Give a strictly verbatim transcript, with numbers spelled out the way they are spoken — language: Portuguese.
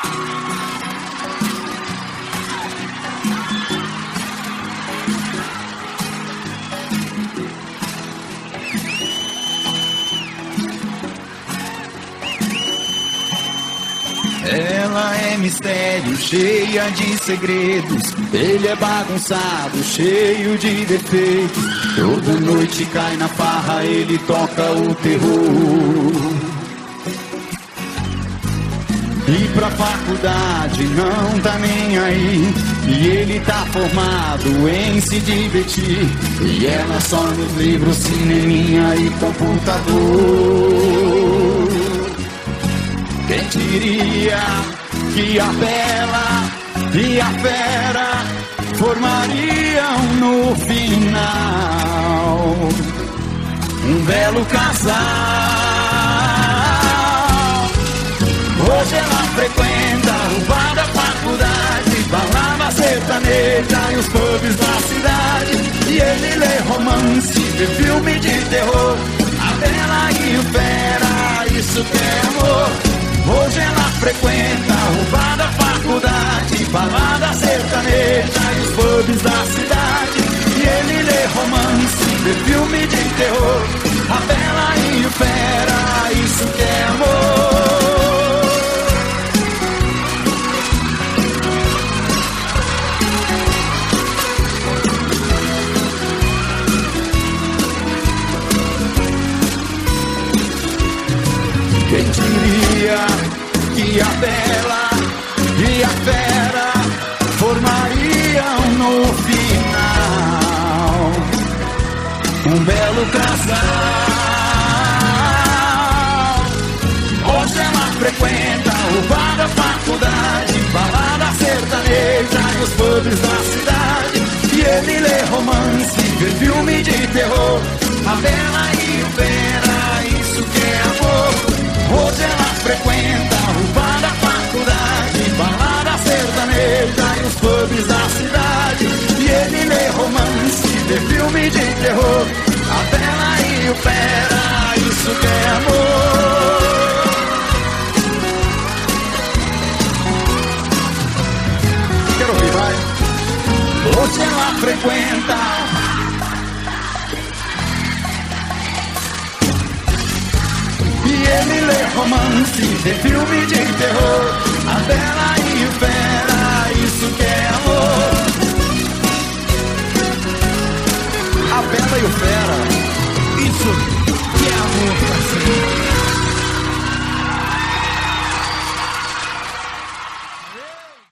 Ela é mistério, cheia de segredos. Ele é bagunçado, cheio de defeitos. Toda noite cai na farra, ele toca o terror. E pra faculdade não tá nem aí. E ele tá formado em se divertir. E ela só nos livros, cineminha e computador. Quem diria que a bela e a fera formariam no final um belo casal. Hoje ela frequenta o bar da faculdade, balada sertaneja e os pubs da cidade. E ele lê romance, vê filme de terror. A bela e o fera, isso que é amor. Hoje ela frequenta o bar da faculdade, balada sertaneja e os pubs da cidade. E ele lê romance, vê filme de terror. A bela e o fera, isso que é amor. Quem diria que a bela e a fera formariam no final um belo casal. Hoje ela frequenta o bar da faculdade, balada sertaneja e os pubs da cidade. E ele lê romance, vê filme de terror. A bela e o fera, isso que é amor. Hoje ela frequenta o bar da faculdade, balada sertaneja e os pubs da cidade. E ele lê romance, vê filme de terror. A bela e o fera, isso que é amor. Quero ouvir, vai. Hoje ela frequenta e ele lê romance, vê filme de terror.